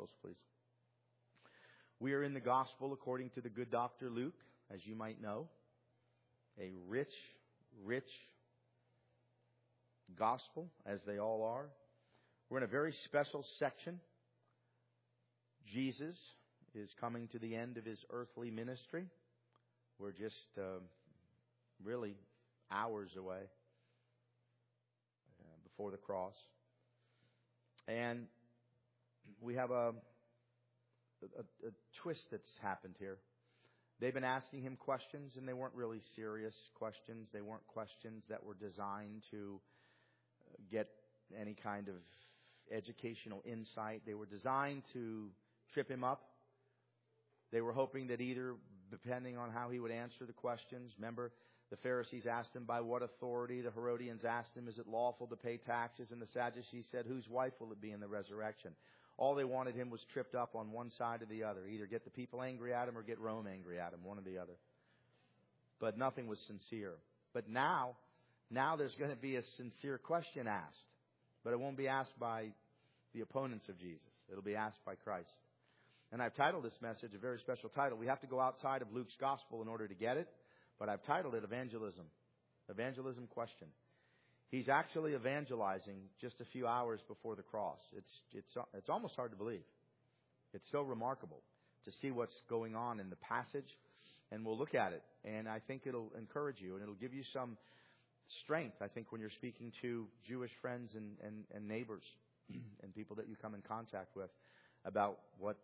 Bibles, please. We are in the Gospel according to the good Dr. Luke, as you might know. A rich, rich Gospel, as they all are. We're in a very special section. Jesus is coming to the end of His earthly ministry. We're just really hours away before the cross. And we have a twist that's happened here. They've been asking Him questions, and they weren't really serious questions. They weren't questions that were designed to get any kind of educational insight. They were designed to trip Him up. They were hoping that either, depending on how He would answer the questions, remember, the Pharisees asked Him by what authority. The Herodians asked Him, is it lawful to pay taxes? And the Sadducees said, whose wife will it be in the resurrection? All they wanted Him was tripped up on one side or the other. Either get the people angry at Him or get Rome angry at Him, one or the other. But nothing was sincere. But now there's going to be a sincere question asked. But it won't be asked by the opponents of Jesus. It'll be asked by Christ. And I've titled this message a very special title. We have to go outside of Luke's Gospel in order to get it. But I've titled it Evangelism. Evangelism question. He's actually evangelizing just a few hours before the cross. It's almost hard to believe. It's so remarkable to see what's going on in the passage. And we'll look at it. And I think it'll encourage you. And it'll give you some strength, I think, when you're speaking to Jewish friends and neighbors and people that you come in contact with about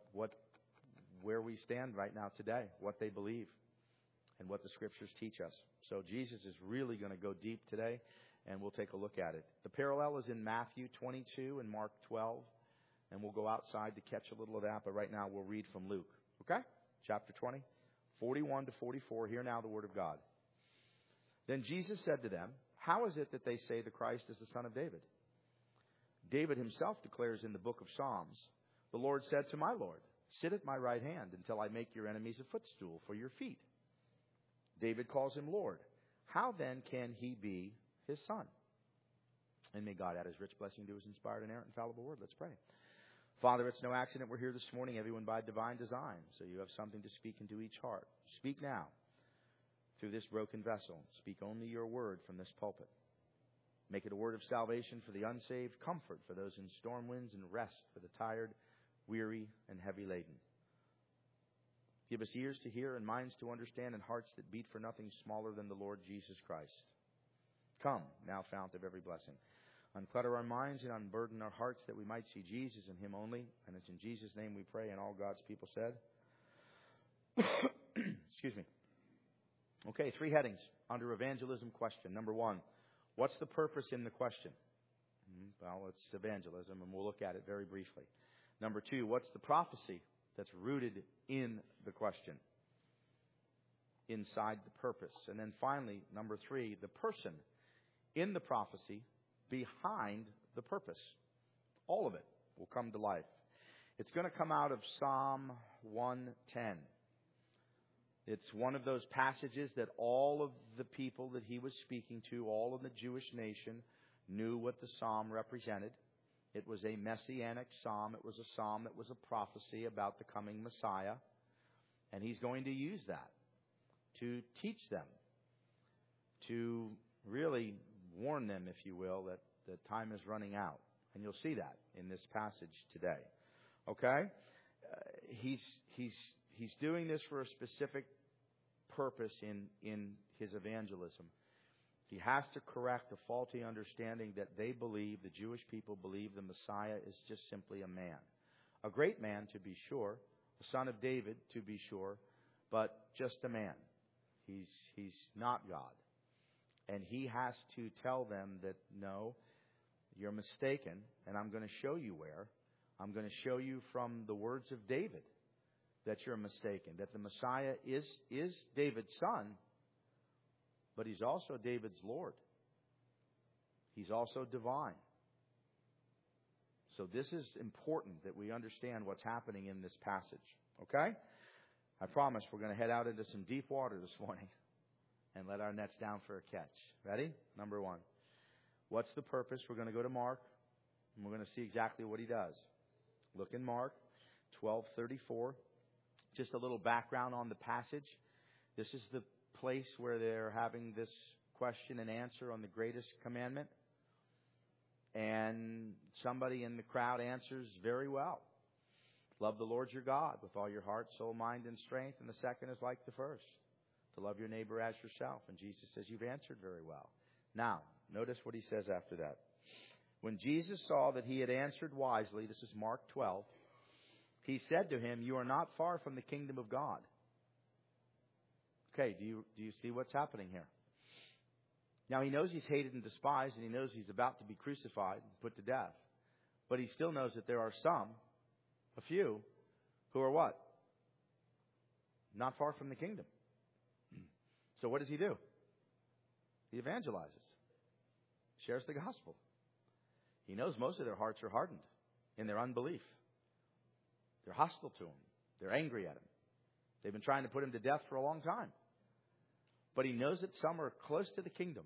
where we stand right now today, what they believe, and what the Scriptures teach us. So Jesus is really going to go deep today, and we'll take a look at it. The parallel is in Matthew 22 and Mark 12, and we'll go outside to catch a little of that, but right now we'll read from Luke. Okay? Chapter 20, 41 to 44. Hear now the Word of God. Then Jesus said to them, how is it that they say the Christ is the Son of David? David himself declares in the book of Psalms, the Lord said to my Lord, sit at my right hand until I make your enemies a footstool for your feet. David calls Him Lord. How then can He be His Son? And may God add His rich blessing to His inspired, inerrant, infallible word. Let's pray. Father, it's no accident we're here this morning, everyone by divine design. So you have something to speak into each heart. Speak now through this broken vessel. Speak only your word from this pulpit. Make it a word of salvation for the unsaved, comfort for those in storm winds, and rest for the tired, weary, and heavy laden. Give us ears to hear and minds to understand and hearts that beat for nothing smaller than the Lord Jesus Christ. Come, now fount of every blessing. Unclutter our minds and unburden our hearts that we might see Jesus and Him only. And it's in Jesus' name we pray, and all God's people said. Excuse me. Okay, 3 headings under evangelism question. Number 1, what's the purpose in the question? Well, it's evangelism, and we'll look at it very briefly. Number 2, what's the prophecy that's rooted in the question, inside the purpose? And then finally, number 3, the person in the prophecy behind the purpose. All of it will come to life. It's going to come out of Psalm 110. It's one of those passages that all of the people that He was speaking to, all of the Jewish nation, knew what the psalm represented. It was a messianic psalm. It was a psalm that was a prophecy about the coming Messiah. And He's going to use that to teach them, to really warn them, if you will, that the time is running out. And you'll see that in this passage today. Okay? He's doing this for a specific purpose in His evangelism. He has to correct the faulty understanding that they believe, the Jewish people believe, the Messiah is just simply a man. A great man, to be sure. A son of David, to be sure. But just a man. He's not God. And He has to tell them that, no, you're mistaken, and I'm going to show you where. I'm going to show you from the words of David that you're mistaken, that the Messiah is David's son, but He's also David's Lord. He's also divine. So this is important that we understand what's happening in this passage. Okay? I promise we're going to head out into some deep water this morning and let our nets down for a catch. Ready? Number 1. What's the purpose? We're going to go to Mark, and we're going to see exactly what He does. Look in Mark. 12:34. Just a little background on the passage. This is the place where they're having this question and answer on the greatest commandment. And somebody in the crowd answers very well. Love the Lord your God with all your heart, soul, mind, and strength. And the second is like the first, to love your neighbor as yourself. And Jesus says, you've answered very well. Now, notice what he says after that. When Jesus saw that he had answered wisely, this is Mark 12, he said to him, you are not far from the kingdom of God. Okay, do you see what's happening here? Now, he knows he's hated and despised, and he knows he's about to be crucified and put to death. But he still knows that there are some, a few, who are what? Not far from the kingdom. So what does he do? He evangelizes. Shares the gospel. He knows most of their hearts are hardened in their unbelief. They're hostile to him. They're angry at him. They've been trying to put him to death for a long time. But he knows that some are close to the kingdom.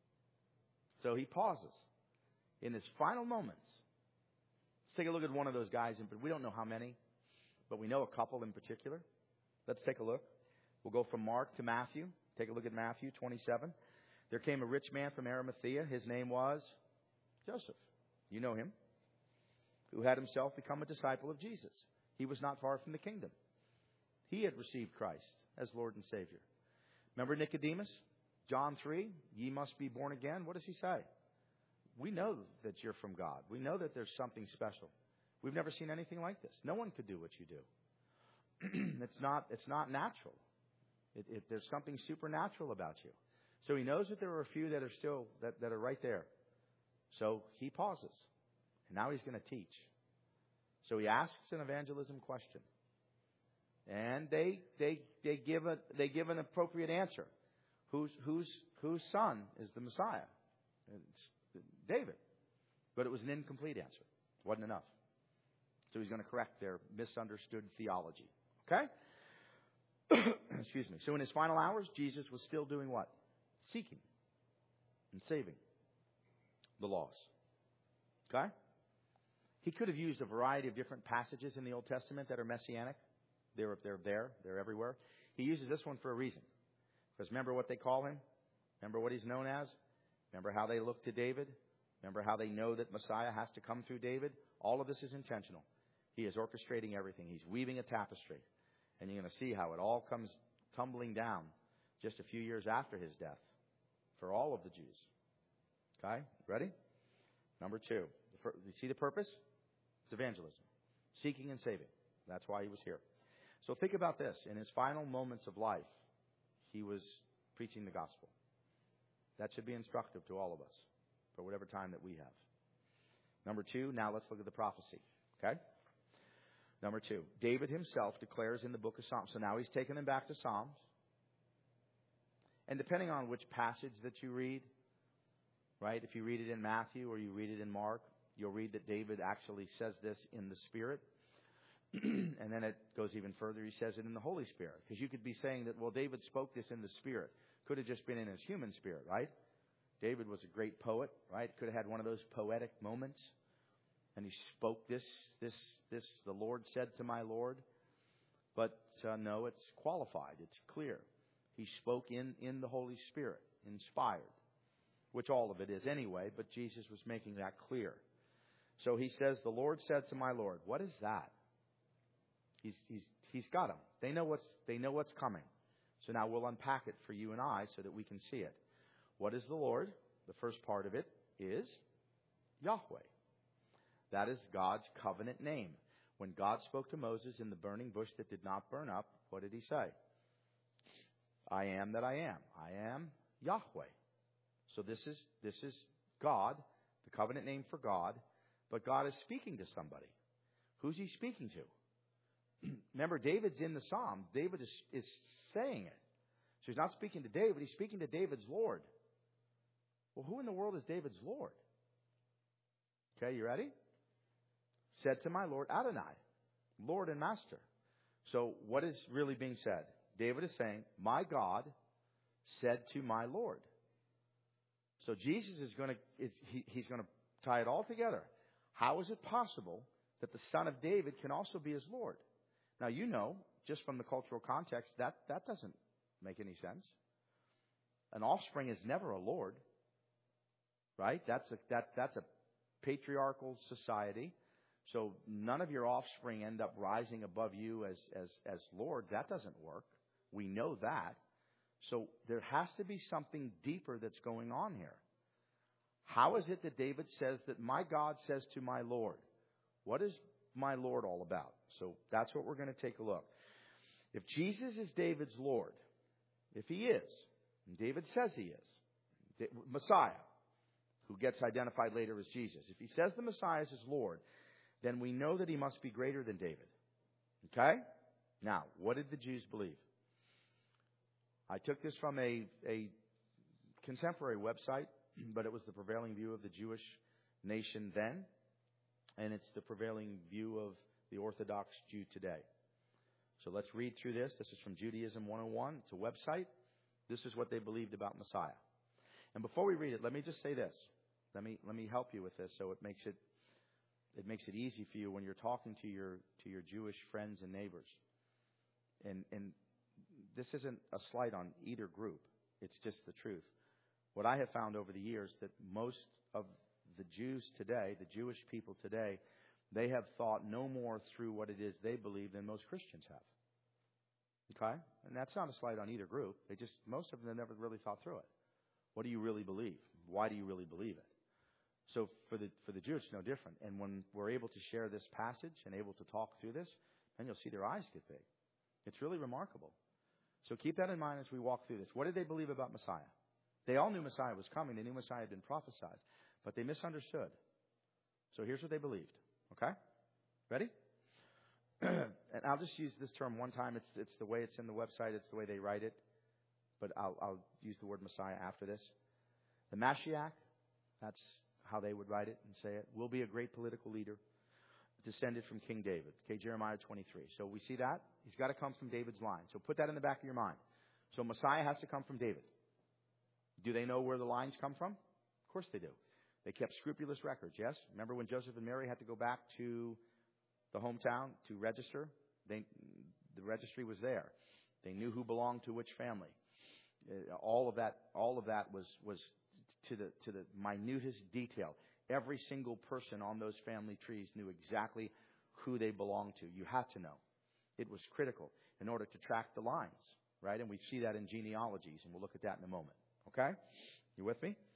So he pauses in his final moments. Let's take a look at one of those guys. But we don't know how many, but we know a couple in particular. Let's take a look. We'll go from Mark to Matthew. Take a look at Matthew 27. There came a rich man from Arimathea. His name was Joseph. You know him. Who had himself become a disciple of Jesus. He was not far from the kingdom. He had received Christ as Lord and Savior. Remember Nicodemus? John 3, ye must be born again. What does he say? We know that you're from God. We know that there's something special. We've never seen anything like this. No one could do what you do. It's not natural. There's something supernatural about you. So he knows that there are a few that are still, that are right there. So he pauses. And now he's going to teach. So he asks an evangelism question. And they give an appropriate answer. Whose son is the Messiah? It's David. But it was an incomplete answer. It wasn't enough. So he's going to correct their misunderstood theology. Okay? Excuse me. So in his final hours, Jesus was still doing what? Seeking and saving the lost. Okay? He could have used a variety of different passages in the Old Testament that are messianic. They're there. They're everywhere. He uses this one for a reason. Because remember what they call him? Remember what he's known as? Remember how they look to David? Remember how they know that Messiah has to come through David? All of this is intentional. He is orchestrating everything. He's weaving a tapestry. And you're going to see how it all comes tumbling down just a few years after his death for all of the Jews. Okay? Ready? Number 2. You see the purpose? It's evangelism. Seeking and saving. That's why he was here. So think about this. In his final moments of life, he was preaching the gospel. That should be instructive to all of us for whatever time that we have. Number 2, now let's look at the prophecy. Okay? Number 2, David himself declares in the book of Psalms. So now he's taken them back to Psalms. And depending on which passage that you read, right? If you read it in Matthew or you read it in Mark, you'll read that David actually says this in the Spirit. And then it goes even further. He says it in the Holy Spirit. Because you could be saying that, well, David spoke this in the Spirit. Could have just been in his human spirit, right? David was a great poet, right? Could have had one of those poetic moments. And he spoke this, the Lord said to my Lord. But no, it's qualified. It's clear. He spoke in the Holy Spirit, inspired. Which all of it is anyway, but Jesus was making that clear. So he says, the Lord said to my Lord. What is that? He's got them. They know what's coming. So now we'll unpack it for you and I so that we can see it. What is the Lord? The first part of it is Yahweh. That is God's covenant name. When God spoke to Moses in the burning bush that did not burn up, what did he say? I am that I am. I am Yahweh. So this is God, the covenant name for God, but God is speaking to somebody. Who's he speaking to? Remember, David's in the Psalm. David is saying it. So he's not speaking to David. He's speaking to David's Lord. Well, who in the world is David's Lord? Okay, you ready? Said to my Lord Adonai, Lord and Master. So what is really being said? David is saying, my God said to my Lord. So Jesus is going to, he's going to tie it all together. How is it possible that the son of David can also be his Lord. Now, you know, just from the cultural context, that doesn't make any sense. An offspring is never a lord, right? That's a patriarchal society. So none of your offspring end up rising above you as Lord. That doesn't work. We know that. So there has to be something deeper that's going on here. How is it that David says that my God says to my Lord? What is my Lord all about? So that's what we're going to take a look. If Jesus is David's Lord, if he is, and David says he is, Messiah, who gets identified later as Jesus, if he says the Messiah is his Lord, then we know that he must be greater than David. Okay? Now, what did the Jews believe? I took this from a contemporary website, but it was the prevailing view of the Jewish nation then, and it's the prevailing view of the Orthodox Jew today. So let's read through this. This is from Judaism 101. It's a website. This is what they believed about Messiah. And before we read it, let me just say this. Let me help you with this, so it makes it easy for you when you're talking to your Jewish friends and neighbors. And this isn't a slight on either group. It's just the truth. What I have found over the years, that most of the Jews today, the Jewish people today, they have thought no more through what it is they believe than most Christians have. Okay? And that's not a slight on either group. Most of them never really thought through it. What do you really believe? Why do you really believe it? So for the Jews, it's no different. And when we're able to share this passage and able to talk through this, then you'll see their eyes get big. It's really remarkable. So keep that in mind as we walk through this. What did they believe about Messiah? They all knew Messiah was coming. They knew Messiah had been prophesied. But they misunderstood. So here's what they believed. Okay? Ready? And I'll just use this term one time. It's the way it's in the website. It's the way they write it. But I'll use the word Messiah after this. The Mashiach, that's how they would write it and say it, will be a great political leader descended from King David. Okay, Jeremiah 23. So we see that. He's got to come from David's line. So put that in the back of your mind. So Messiah has to come from David. Do they know where the lines come from? Of course they do. They kept scrupulous records, yes? Remember when Joseph and Mary had to go back to the hometown to register? The registry was there. They knew who belonged to which family. All of that was to the minutest detail. Every single person on those family trees knew exactly who they belonged to. You had to know. It was critical in order to track the lines, right? And we see that in genealogies, and we'll look at that in a moment. Okay? You with me?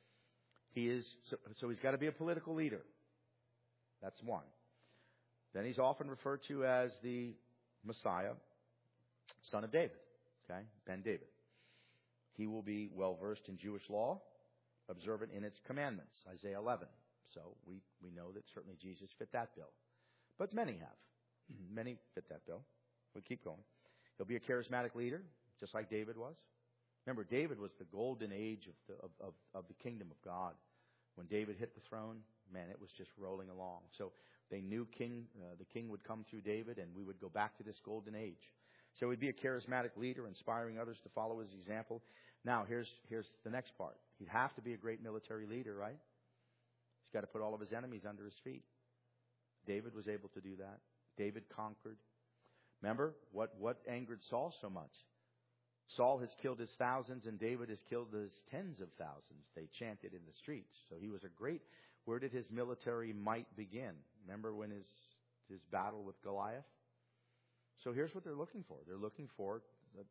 So he's got to be a political leader. That's one. Then he's often referred to as the Messiah, son of David. Okay? Ben David. He will be well versed in Jewish law, observant in its commandments. Isaiah 11. So we know that certainly Jesus fit that bill. But many have. Many fit that bill. We'll keep going. He'll be a charismatic leader, just like David was. Remember, David was the golden age of the kingdom of God. When David hit the throne, man, it was just rolling along. So they knew the king would come through David, and we would go back to this golden age. So he'd be a charismatic leader, inspiring others to follow his example. Now, here's the next part. He'd have to be a great military leader, right? He's got to put all of his enemies under his feet. David was able to do that. David conquered. Remember, what angered Saul so much? Saul has killed his thousands, and David has killed his tens of thousands. They chanted in the streets. So he was where did his military might begin? Remember when his battle with Goliath? So here's what they're looking for. They're looking for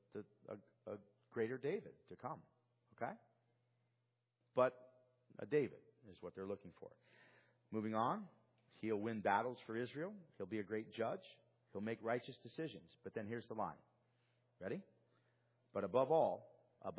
a greater David to come. Okay? But a David is what they're looking for. Moving on, he'll win battles for Israel. He'll be a great judge. He'll make righteous decisions. But then here's the line. Ready? But above all,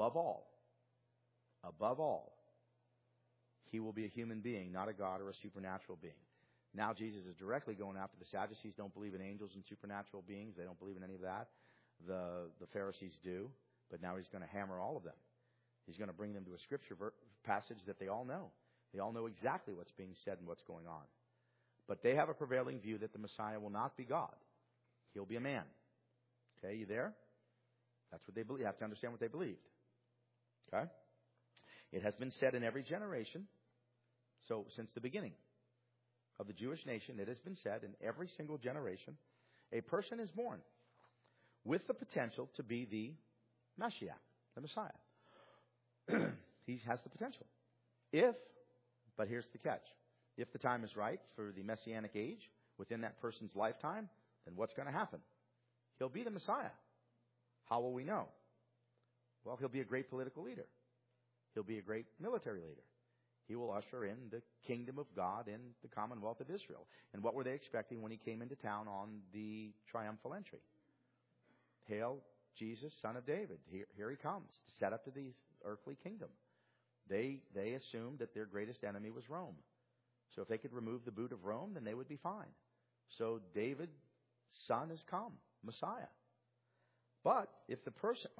he will be a human being, not a God or a supernatural being. Now Jesus is directly going after the Sadducees. Don't believe in angels and supernatural beings. They don't believe in any of that. The Pharisees do. But now he's going to hammer all of them. He's going to bring them to a scripture passage that they all know. They all know exactly what's being said and what's going on. But they have a prevailing view that the Messiah will not be God. He'll be a man. Okay, you there? That's what they believe. You have to understand what they believed. Okay? It has been said in every generation, so since the beginning. of the Jewish nation, it has been said in every single generation, a person is born with the potential to be the Mashiach, the Messiah. He has the potential. But here's the catch. If the time is right for the Messianic age within that person's lifetime, then what's going to happen? He'll be the Messiah. How will we know? Well, he'll be a great political leader. He'll be a great military leader. He will usher in the kingdom of God in the Commonwealth of Israel. And what were they expecting when he came into town on the triumphal entry? Hail, Jesus, son of David. Here he comes to set up to the earthly kingdom. They assumed that their greatest enemy was Rome. So if they could remove the boot of Rome, then they would be fine. So David's son has come, Messiah. But if the person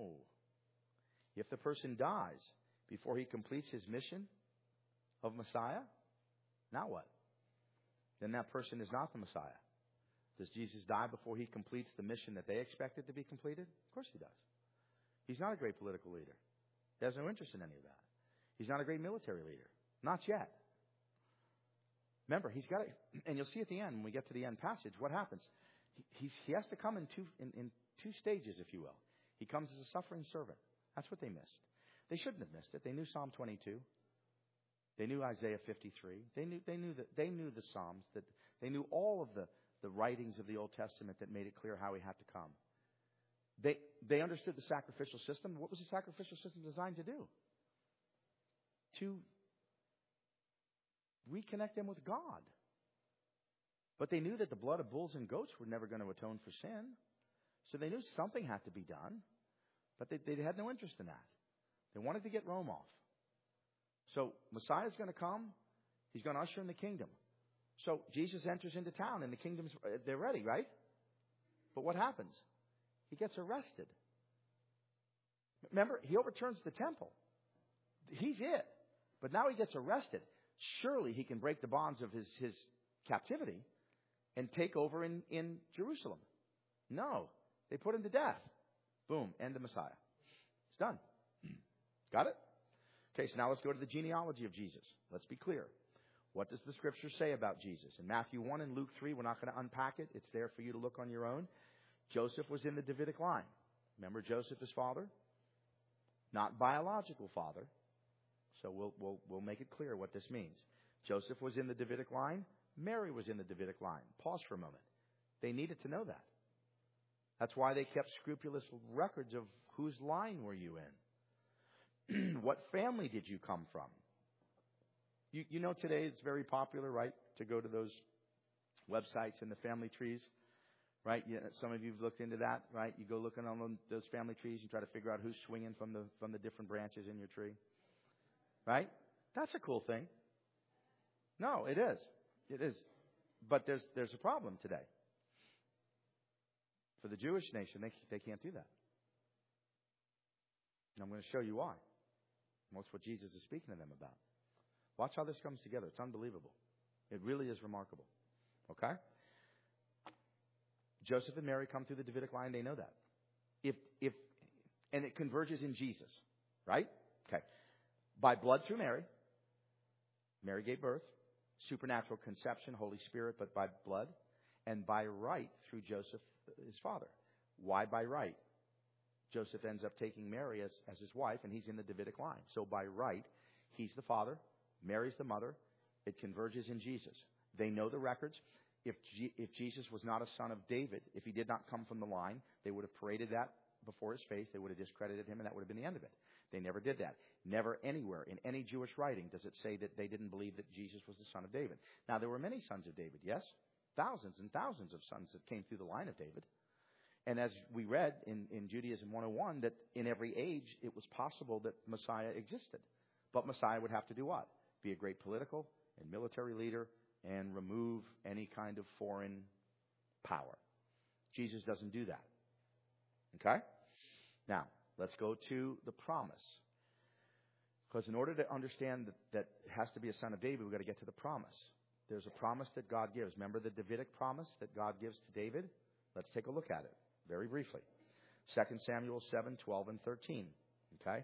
dies before he completes his mission of Messiah, now what? Then that person is not the Messiah. Does Jesus die before he completes the mission that they expected to be completed? Of course he does. He's not a great political leader. He has no interest in any of that. He's not a great military leader. Not yet. Remember, he's got to, and you'll see at the end, when we get to the end passage, what happens. He has to come in two stages, if you will. He comes as a suffering servant. That's what they missed. They shouldn't have missed it. They knew Psalm 22. They knew Isaiah 53. They knew the Psalms. That they knew all of the writings of the Old Testament that made it clear how he had to come. They understood the sacrificial system. What was the sacrificial system designed to do? To reconnect them with God. But they knew that the blood of bulls and goats were never going to atone for sin. So they knew something had to be done. But they had no interest in that. They wanted to get Rome off. So Messiah's going to come. He's going to usher in the kingdom. So Jesus enters into town and the kingdom's, they're ready, right? But what happens? He gets arrested. Remember, he overturns the temple. He's it. But now he gets arrested. Surely he can break the bonds of his captivity and take over in Jerusalem. No. They put him to death. Boom. End of Messiah. It's done. Got it? Okay, so now let's go to the genealogy of Jesus. Let's be clear. What does the Scripture say about Jesus? In Matthew 1 and Luke 3, we're not going to unpack it. It's there for you to look on your own. Joseph was in the Davidic line. Remember Joseph, his father? Not biological father. So we'll make it clear what this means. Joseph was in the Davidic line. Mary was in the Davidic line. Pause for a moment. They needed to know that. That's why they kept scrupulous records of whose line were you in. What family did you come from? You know today it's very popular, right, to go to those websites and the family trees, right? Some of you have looked into that, right? You go looking on those family trees and try to figure out who's swinging from the different branches in your tree, right? That's a cool thing. No, it is. It is. But there's a problem today. For the Jewish nation, they can't do that. And I'm going to show you why. And that's what Jesus is speaking to them about. Watch how this comes together. It's unbelievable. It really is remarkable. Okay? Joseph and Mary come through the Davidic line. They know that. And it converges in Jesus. Right? Okay. By blood through Mary. Mary gave birth. Supernatural conception, Holy Spirit, but by blood. And by right through Joseph, his father. Why by right? Joseph ends up taking Mary as his wife, and he's in the Davidic line. So by right, he's the father, Mary's the mother. It converges in Jesus. They know the records. If Jesus was not a son of David, if he did not come from the line, they would have paraded that before his face. They would have discredited him, and that would have been the end of it. They never did that. Never anywhere in any Jewish writing does it say that they didn't believe that Jesus was the son of David. Now, there were many sons of David, yes? Thousands and thousands of sons that came through the line of David. And as we read in Judaism 101, that in every age it was possible that Messiah existed. But Messiah would have to do what? Be a great political and military leader and remove any kind of foreign power. Jesus doesn't do that. Okay? Now, let's go to the promise. Because in order to understand that it has to be a son of David, we've got to get to the promise. There's a promise that God gives. Remember the Davidic promise that God gives to David? Let's take a look at it very briefly. 2 Samuel 7, 12, and 13. Okay?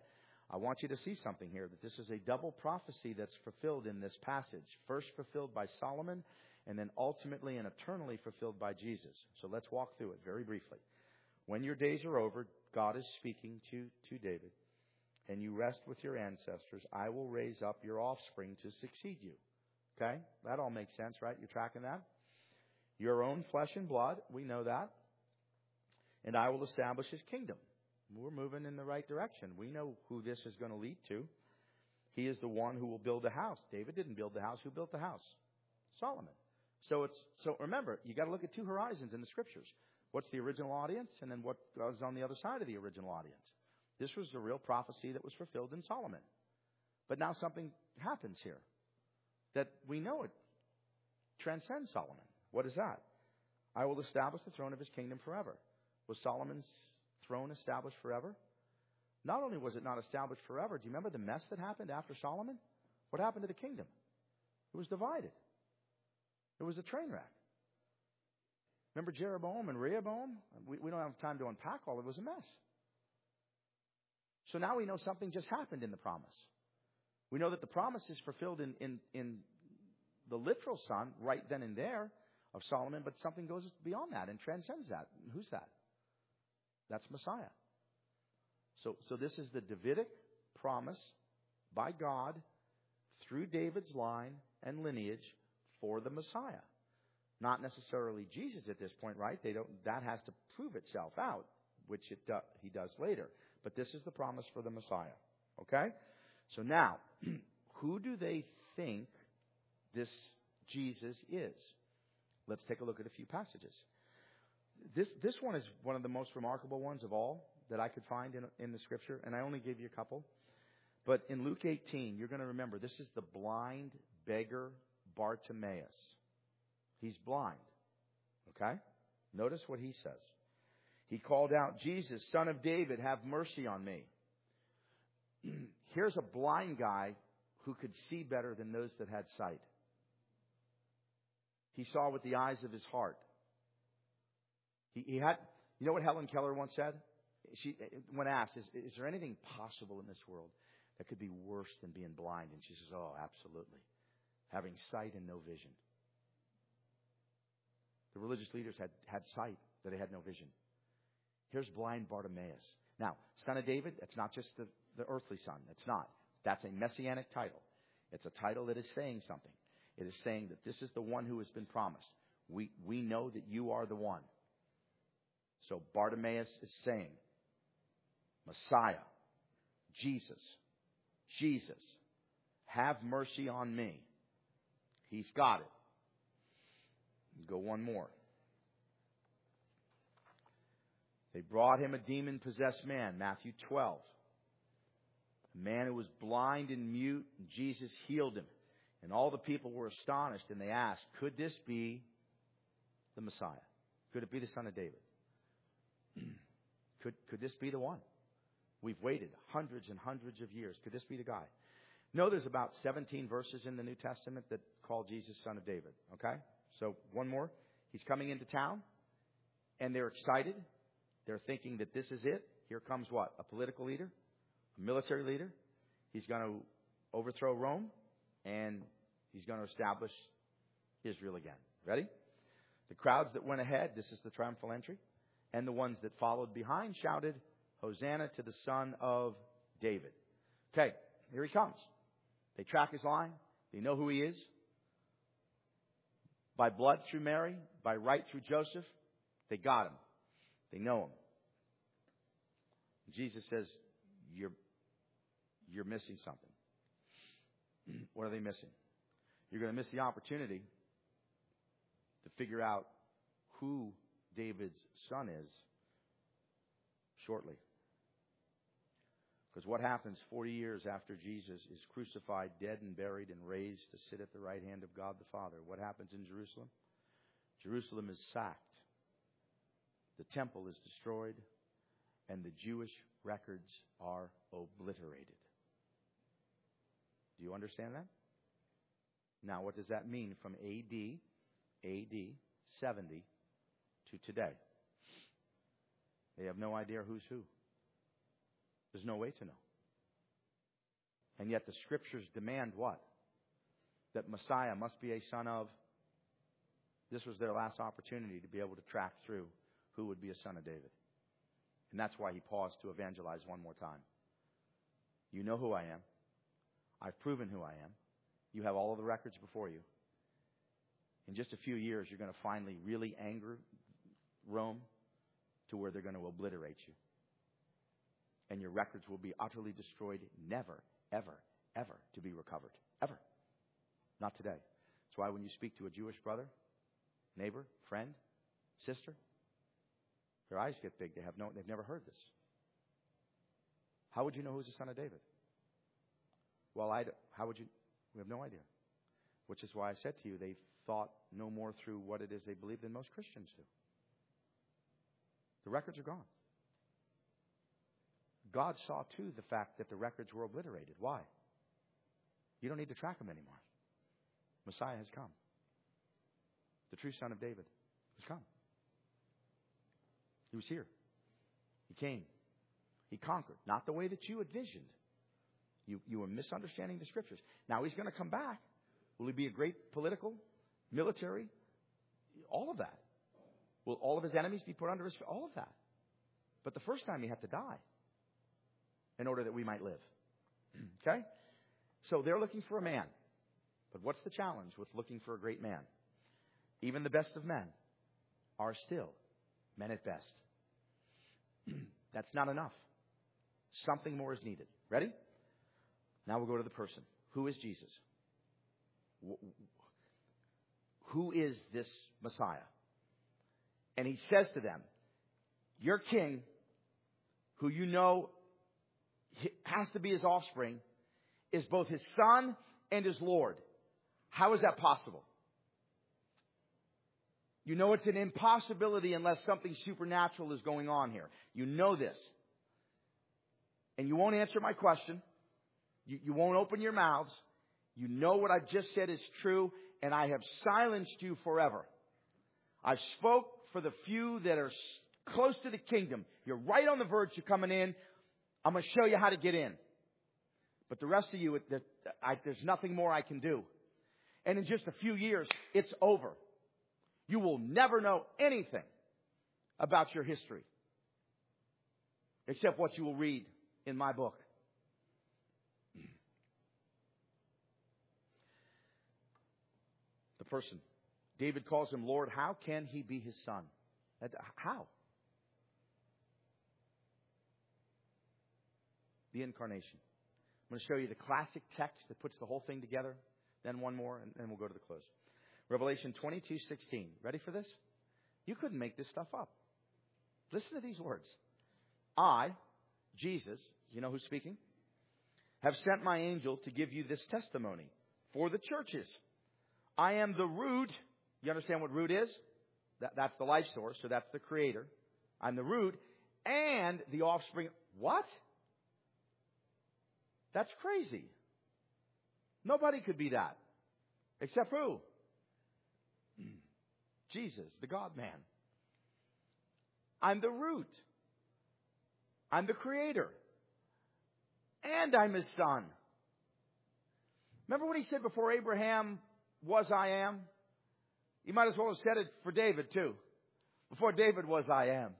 I want you to see something here, that this is a double prophecy that's fulfilled in this passage. First fulfilled by Solomon, and then ultimately and eternally fulfilled by Jesus. So let's walk through it very briefly. When your days are over, God is speaking to David, and you rest with your ancestors, I will raise up your offspring to succeed you. Okay? That all makes sense, right? You're tracking that? Your own flesh and blood, we know that. And I will establish his kingdom. We're moving in the right direction. We know who this is going to lead to. He is the one who will build a house. David didn't build the house. Who built the house? Solomon. So remember, you got to look at two horizons in the scriptures. What's the original audience, and then what goes on the other side of the original audience? This was the real prophecy that was fulfilled in Solomon. But now something happens here that we know it transcends Solomon. What is that? I will establish the throne of his kingdom forever. Was Solomon's throne established forever? Not only was it not established forever, do you remember the mess that happened after Solomon? What happened to the kingdom? It was divided. It was a train wreck. Remember Jeroboam and Rehoboam? We don't have time to unpack all of it. It was a mess. So now we know something just happened in the promise. We know that the promise is fulfilled in the literal son right then and there of Solomon, but something goes beyond that and transcends that. And who's that? That's Messiah. So this is the Davidic promise by God through David's line and lineage for the Messiah. Not necessarily Jesus at this point, right? That has to prove itself out, which he does later. But this is the promise for the Messiah. Okay? So now, who do they think this Jesus is? Let's take a look at a few passages. This one is one of the most remarkable ones of all that I could find in the Scripture, and I only gave you a couple. But in Luke 18, you're going to remember, this is the blind beggar Bartimaeus. He's blind. Okay? Notice what he says. He called out, Jesus, Son of David, have mercy on me. Here's a blind guy who could see better than those that had sight. He saw with the eyes of his heart. He had, you know what Helen Keller once said? When asked, is there anything possible in this world that could be worse than being blind? And she says, oh, absolutely. Having sight and no vision. The religious leaders had sight, but they had no vision. Here's blind Bartimaeus. Now, Son of David, that's not just the earthly son. That's not. That's a messianic title. It's a title that is saying something. It is saying that this is the one who has been promised. We know that you are the one. So Bartimaeus is saying, Messiah, Jesus, have mercy on me. He's got it. Go one more. They brought him a demon-possessed man, Matthew 12. A man who was blind and mute, and Jesus healed him. And all the people were astonished, and they asked, could this be the Messiah? Could it be the Son of David? Could this be the one? We've waited hundreds and hundreds of years. Could this be the guy? No, there's about 17 verses in the New Testament that call Jesus Son of David. Okay? So one more. He's coming into town, and they're excited. They're thinking that this is it. Here comes what? A political leader? A military leader? He's going to overthrow Rome, and he's going to establish Israel again. Ready? The crowds that went ahead, this is the triumphal entry, and the ones that followed behind shouted, Hosanna to the Son of David. Okay, here he comes. They track his line. They know who he is. By blood through Mary, by right through Joseph, they got him. They know him. Jesus says, you're missing something. What are they missing? You're going to miss the opportunity to figure out who David's son is shortly. Because what happens 40 years after Jesus is crucified, dead and buried and raised to sit at the right hand of God the Father? What happens in Jerusalem? Jerusalem is sacked. The temple is destroyed, and the Jewish records are obliterated. Do you understand that? Now, what does that mean from AD 70 to today? They have no idea who's who. There's no way to know. And yet the Scriptures demand what? That Messiah must be a son of. This was their last opportunity to be able to track through who would be a son of David. And that's why he paused to evangelize one more time. You know who I am. I've proven who I am. You have all of the records before you. In just a few years, you're going to finally really anger Rome to where they're going to obliterate you. And your records will be utterly destroyed, never, ever, ever to be recovered. Ever. Not today. That's why when you speak to a Jewish brother, neighbor, friend, sister, their eyes get big. They've never heard this. How would you know who's the son of David? Well, how would you? We have no idea. Which is why I said to you, they thought no more through what it is they believe than most Christians do. The records are gone. God saw to the fact that the records were obliterated. Why? You don't need to track them anymore. Messiah has come. The true son of David has come. He was here. He came. He conquered. Not the way that you envisioned. You were misunderstanding the Scriptures. Now he's going to come back. Will he be a great political, military? All of that. Will all of his enemies be put under his feet? All of that. But the first time he had to die in order that we might live. Okay? So they're looking for a man. But what's the challenge with looking for a great man? Even the best of men are still men at best. That's not enough. Something more is needed. Ready? Now we'll go to the person. Who is Jesus? Who is this Messiah? And he says to them, your king, who you know has to be his offspring, is both his son and his Lord. How is that possible? You know it's an impossibility unless something supernatural is going on here. You know this. And you won't answer my question. You won't open your mouths. You know what I've just said is true, and I have silenced you forever. I've spoke for the few that are close to the kingdom. You're right on the verge of coming in. I'm going to show you how to get in. But the rest of you, there's nothing more I can do. And in just a few years, it's over. You will never know anything about your history except what you will read in my book. The person. David calls him Lord. How can he be his son? How? The incarnation. I'm going to show you the classic text that puts the whole thing together. Then one more, and then we'll go to the close. Revelation 22:16. Ready for this? You couldn't make this stuff up. Listen to these words. I, Jesus, you know who's speaking, have sent my angel to give you this testimony for the churches. I am the root. You understand what root is? That's the life source, so that's the creator. I'm the root and the offspring. What? That's crazy. Nobody could be that. Except who? Jesus, the God-man. I'm the root. I'm the creator. And I'm his son. Remember what he said before Abraham was I am? He might as well have said it for David too. Before David was I am.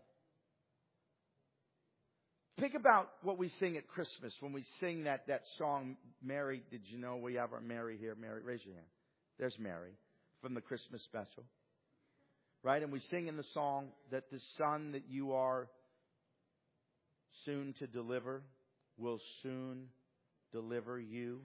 Think about what we sing at Christmas when we sing that song, Mary. Did you know we have our Mary here? Mary, raise your hand. There's Mary from the Christmas special. Right? And we sing in the song that the son that you are soon to deliver will soon deliver you.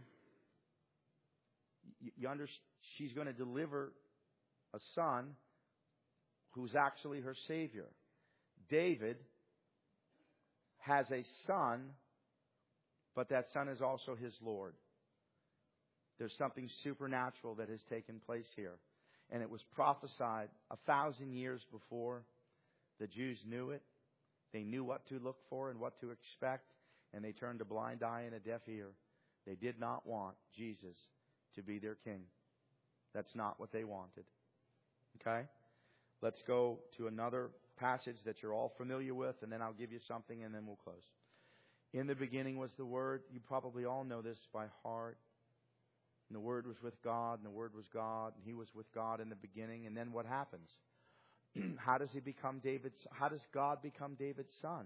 You understand? She's going to deliver a son who's actually her Savior. David has a son, but that son is also his Lord. There's something supernatural that has taken place here. And it was prophesied 1,000 years before the Jews knew it. They knew what to look for and what to expect, and they turned a blind eye and a deaf ear. They did not want Jesus to be their king. That's not what they wanted. Okay? Let's go to another passage that you're all familiar with, and then I'll give you something, and then we'll close. In the beginning was the Word. You probably all know this by heart. And the Word was with God, and the Word was God, and He was with God in the beginning. And then what happens? How does God become David's son?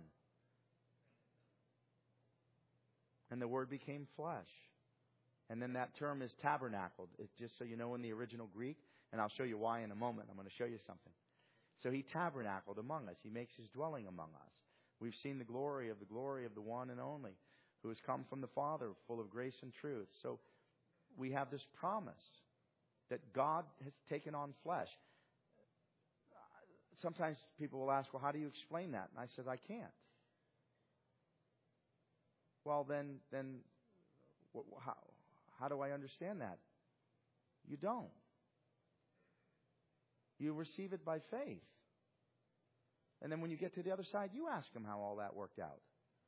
And the Word became flesh. And then that term is tabernacled. It's just so you know, in the original Greek, and I'll show you why in a moment. I'm going to show you something. So He tabernacled among us. He makes His dwelling among us. We've seen the glory of the one and only, who has come from the Father, full of grace and truth. So we have this promise that God has taken on flesh. Sometimes people will ask, well, how do you explain that? And I said, I can't. Well, then how do I understand that? You don't. You receive it by faith. And then when you get to the other side, you ask Him how all that worked out.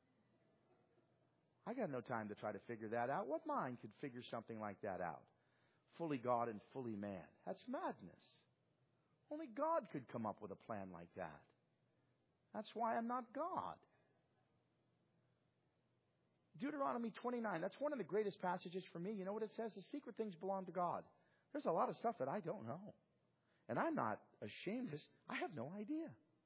I got no time to try to figure that out. What mind could figure something like that out? Fully God and fully man. That's madness. Only God could come up with a plan like that. That's why I'm not God. Deuteronomy 29, that's one of the greatest passages for me. You know what it says? The secret things belong to God. There's a lot of stuff that I don't know. And I'm not ashamed. I have no idea.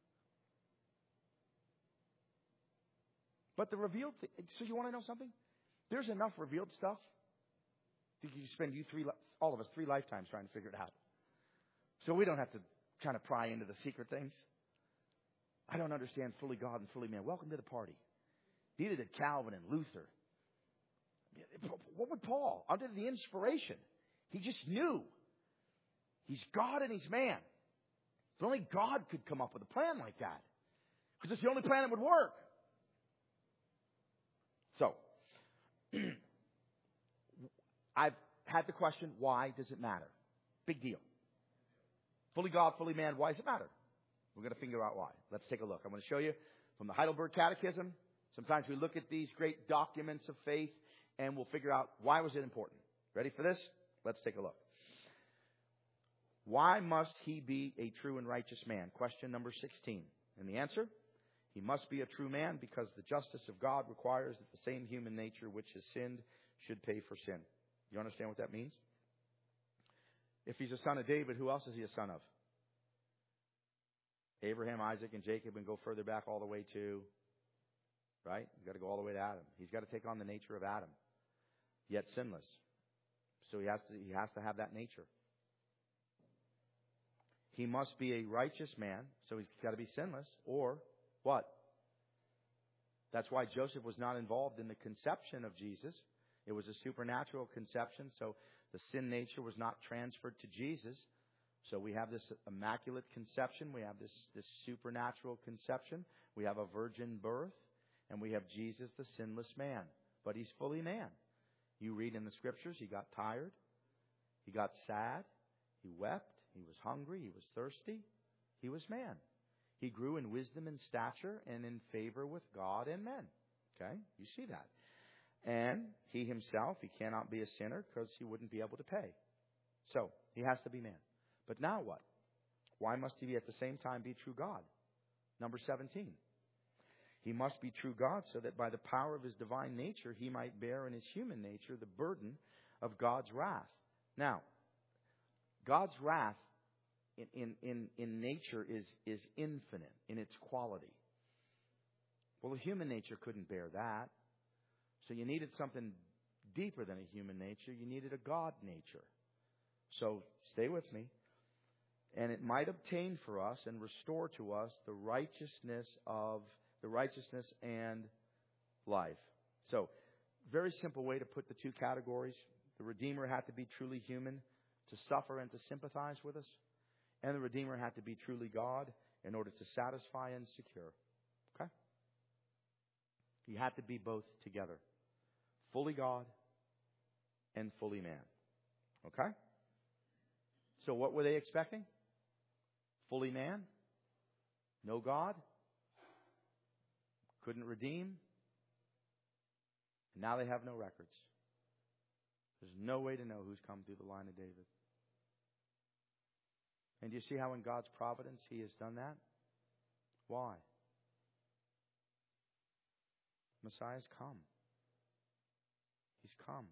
But the revealed thing, so you want to know something? There's enough revealed stuff that you spend all of us 3 lifetimes trying to figure it out. So we don't have to kind of pry into the secret things. I don't understand fully God and fully man. Welcome to the party. Neither did Calvin and Luther. What would Paul? Under the inspiration, he just knew. He's God and He's man. But only God could come up with a plan like that. Because it's the only plan that would work. So, I've had the question, why does it matter? Big deal. Fully God, fully man, why does it matter? We're going to figure out why. Let's take a look. I'm going to show you from the Heidelberg Catechism. Sometimes we look at these great documents of faith and we'll figure out why was it important. Ready for this? Let's take a look. Why must he be a true and righteous man? Question number 16. And the answer? He must be a true man because the justice of God requires that the same human nature which has sinned should pay for sin. You understand what that means? If he's a son of David, who else is he a son of? Abraham, Isaac, and Jacob, and go further back all the way to, right? You've got to go all the way to Adam. He's got to take on the nature of Adam, yet sinless. So he has to have that nature. He must be a righteous man, so he's got to be sinless, or what? That's why Joseph was not involved in the conception of Jesus. It was a supernatural conception, so the sin nature was not transferred to Jesus. So we have this immaculate conception. We have this supernatural conception. We have a virgin birth. And we have Jesus, the sinless man. But He's fully man. You read in the Scriptures, He got tired. He got sad. He wept. He was hungry. He was thirsty. He was man. He grew in wisdom and stature and in favor with God and men. Okay? You see that. And He Himself, He cannot be a sinner because He wouldn't be able to pay. So, He has to be man. But now what? Why must He at the same time be true God? Number 17. He must be true God so that by the power of His divine nature, He might bear in His human nature the burden of God's wrath. Now, God's wrath in nature is infinite in its quality. Well, the human nature couldn't bear that. So you needed something deeper than a human nature. You needed a God nature. So stay with me. And it might obtain for us and restore to us the righteousness and life. So, very simple way to put the two categories. The Redeemer had to be truly human to suffer and to sympathize with us. And the Redeemer had to be truly God in order to satisfy and secure. Okay? He had to be both together. Fully God and fully man. Okay? So what were they expecting? Fully man? No God? Couldn't redeem? And now they have no records. There's no way to know who's come through the line of David. And do you see how in God's providence He has done that? Why? Messiah's come. He's come.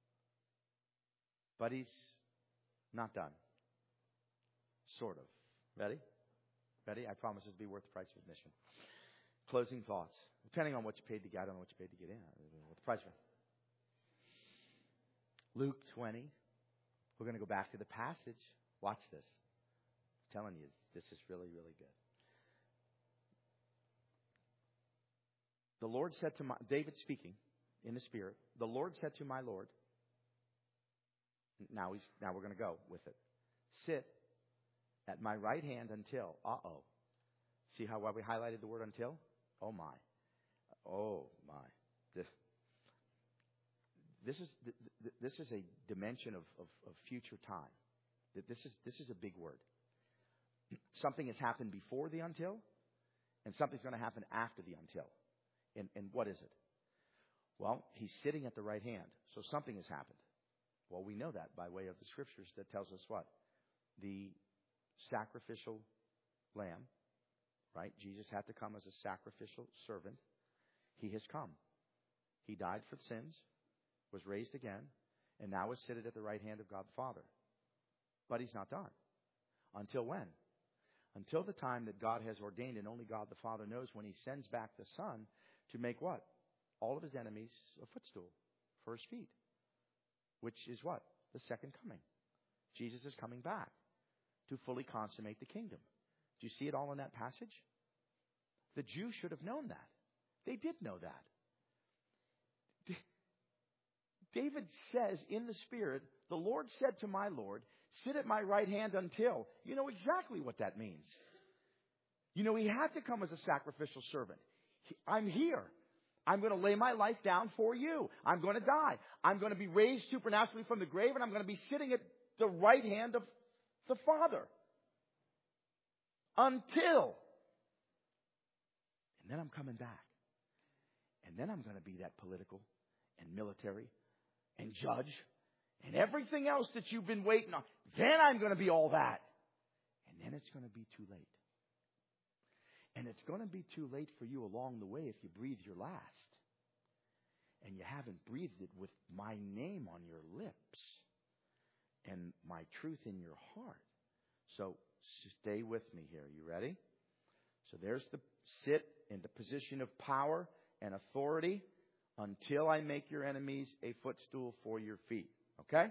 But he's not done. Sort of. Ready? Ready? I promise this will be worth the price of admission. Closing thoughts. Depending on what you paid to get, I don't know what you paid to get in. What the price was. Luke 20. We're going to go back to the passage. Watch this. I'm telling you, this is really, really good. The Lord said to David speaking in the Spirit, the Lord said to my Lord, now we're going to go with it. Sit at my right hand until, see how we highlighted the word until? Oh my. This is a dimension of future time. This is a big word. Something has happened before the until, and something's going to happen after the until. And what is it? Well, he's sitting at the right hand, so something has happened. Well, we know that by way of the scriptures that tells us what? The sacrificial lamb, right? Jesus had to come as a sacrificial servant. He has come. He died for sins, was raised again, and now is seated at the right hand of God the Father. But he's not done. Until when? Until the time that God has ordained, and only God the Father knows, when he sends back the Son to make what? All of his enemies a footstool for his feet. Which is what? The second coming. Jesus is coming back to fully consummate the kingdom. Do you see it all in that passage? The Jews should have known that. They did know that. David says in the Spirit, the Lord said to my Lord, sit at my right hand until. You know exactly what that means. You know, he had to come as a sacrificial servant. I'm here. I'm going to lay my life down for you. I'm going to die. I'm going to be raised supernaturally from the grave, and I'm going to be sitting at the right hand of the Father. Until. And then I'm coming back. And then I'm going to be that political and military and judge and everything else that you've been waiting on. Then I'm going to be all that. And then it's going to be too late. And it's going to be too late for you along the way if you breathe your last. And you haven't breathed it with my name on your lips and my truth in your heart. So stay with me here. You ready? So there's the sit in the position of power and authority until I make your enemies a footstool for your feet. Okay?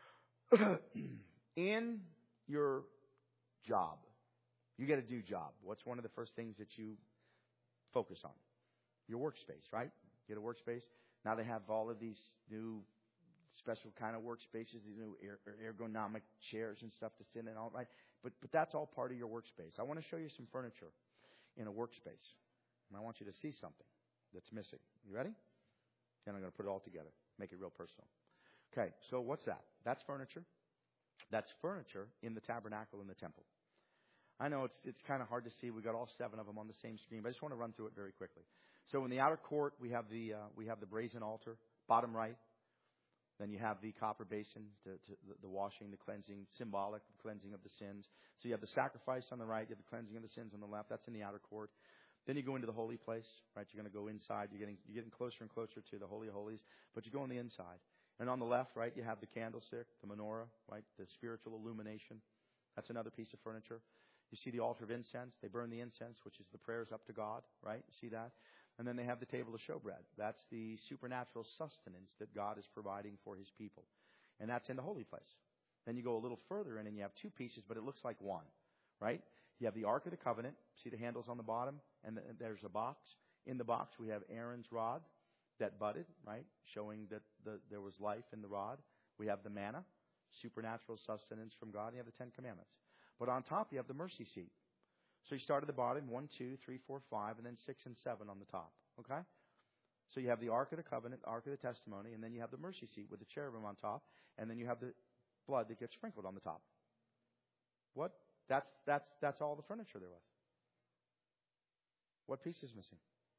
In your job. You get a new job. What's one of the first things that you focus on? Your workspace, right? Get a workspace. Now they have all of these new special kind of workspaces, these new ergonomic chairs and stuff to sit in, all right? But that's all part of your workspace. I want to show you some furniture in a workspace. And I want you to see something that's missing. You ready? Then I'm going to put it all together. Make it real personal. Okay, so what's that? That's furniture. That's furniture in the tabernacle in the temple. I know it's kind of hard to see. We got all 7 of them on the same screen, but I just want to run through it very quickly. So in the outer court, we have the brazen altar, bottom right. Then you have the copper basin, the washing, the cleansing, symbolic, the cleansing of the sins. So you have the sacrifice on the right, you have the cleansing of the sins on the left. That's in the outer court. Then you go into the holy place, right? You're going to go inside. You're getting closer and closer to the Holy of Holies, but you go on the inside. And on the left, right, you have the candlestick, the menorah, right? The spiritual illumination. That's another piece of furniture. You see the altar of incense. They burn the incense, which is the prayers up to God, right? You see that? And then they have the table of showbread. That's the supernatural sustenance that God is providing for his people. And that's in the holy place. Then you go a little further in and you have 2 pieces, but it looks like one, right? You have the Ark of the Covenant. See the handles on the bottom? And there's a box. In the box, we have Aaron's rod that budded, right? Showing that there was life in the rod. We have the manna, supernatural sustenance from God. And you have the 10 Commandments. But on top, you have the mercy seat. So you start at the bottom, 1, 2, 3, 4, 5, and then 6 and 7 on the top. Okay? So you have the Ark of the Covenant, Ark of the Testimony, and then you have the mercy seat with the cherubim on top, and then you have the blood that gets sprinkled on the top. What? That's all the furniture there was. What piece is missing?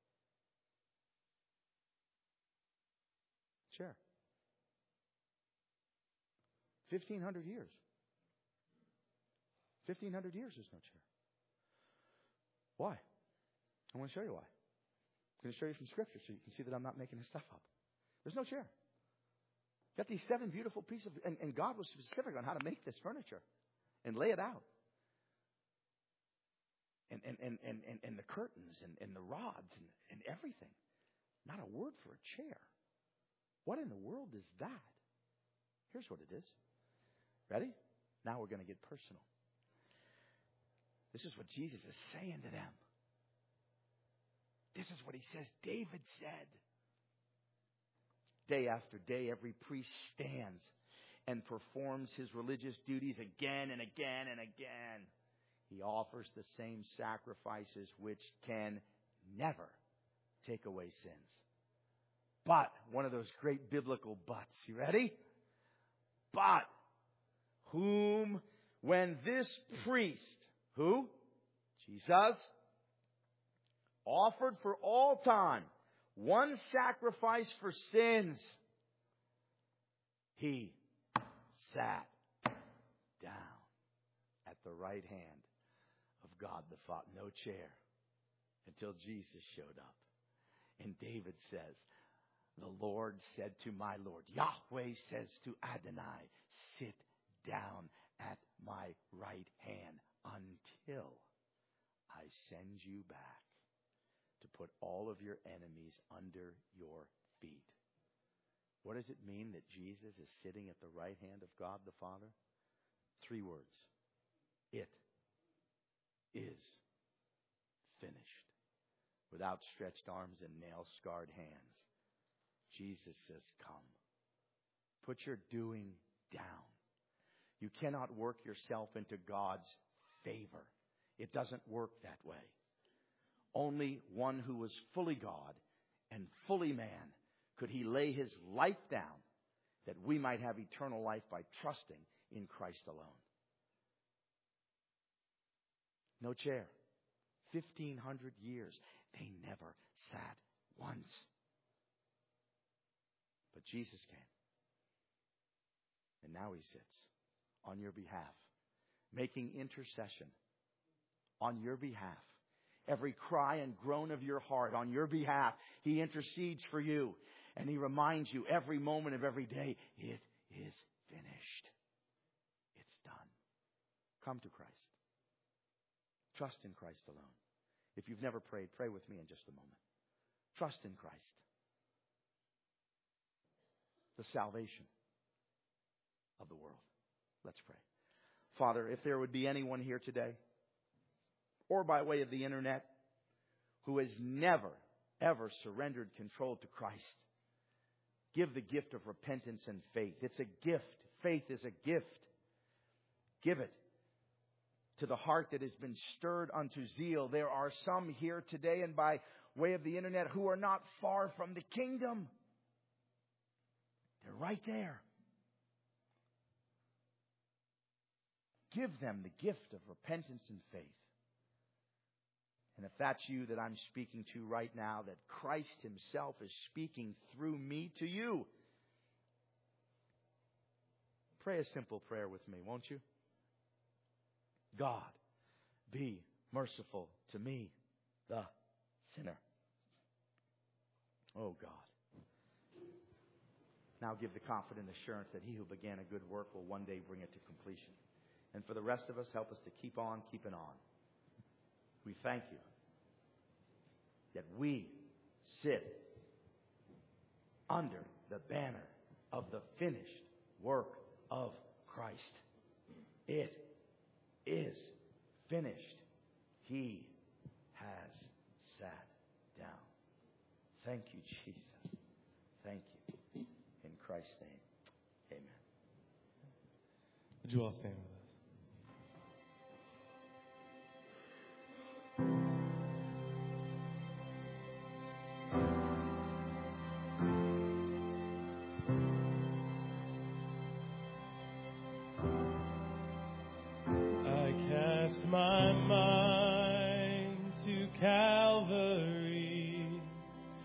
Chair. 1,500 years. 1,500 years there's no chair. Why? I want to show you why. I'm going to show you from Scripture so you can see that I'm not making this stuff up. There's no chair. Got these 7 beautiful pieces of, and God was specific on how to make this furniture and lay it out. And the curtains and the rods and everything. Not a word for a chair. What in the world is that? Here's what it is. Ready? Now we're going to get personal. This is what Jesus is saying to them. This is what he says David said. Day after day, every priest stands and performs his religious duties again and again and again. He offers the same sacrifices which can never take away sins. But, one of those great biblical buts. You ready? But, whom, when this priest, who? Jesus, offered for all time one sacrifice for sins, he sat down at the right hand of God the Father. No chair until Jesus showed up. And David says, the Lord said to my Lord, Yahweh says to Adonai, sit down at my right hand until I send you back to put all of your enemies under your feet. What does it mean that Jesus is sitting at the right hand of God the Father? 3 words. It is finished. With outstretched arms and nail-scarred hands, Jesus says, come. Put your doing down. You cannot work yourself into God's favor. It doesn't work that way. Only one who was fully God and fully man could he lay his life down that we might have eternal life by trusting in Christ alone. No chair. 1,500 years. They never sat once. But Jesus came. And now he sits on your behalf, making intercession on your behalf. Every cry and groan of your heart on your behalf, he intercedes for you. And he reminds you every moment of every day, it is finished. It's done. Come to Christ. Trust in Christ alone. If you've never prayed, pray with me in just a moment. Trust in Christ. The salvation of the world. Let's pray. Father, if there would be anyone here today, or by way of the internet, who has never, ever surrendered control to Christ, give the gift of repentance and faith. It's a gift. Faith is a gift. Give it to the heart that has been stirred unto zeal. There are some here today and by way of the internet who are not far from the kingdom. They're right there. Give them the gift of repentance and faith. And if that's you that I'm speaking to right now, that Christ himself is speaking through me to you, pray a simple prayer with me, won't you? God, be merciful to me, the sinner. Oh God. Now give the confident assurance that he who began a good work will one day bring it to completion. And for the rest of us, help us to keep on keeping on. We thank you that we sit under the banner of the finished work of Christ. It is finished. He has sat down. Thank you, Jesus. Thank you. In Christ's name, amen. Would you all stand with us? My mind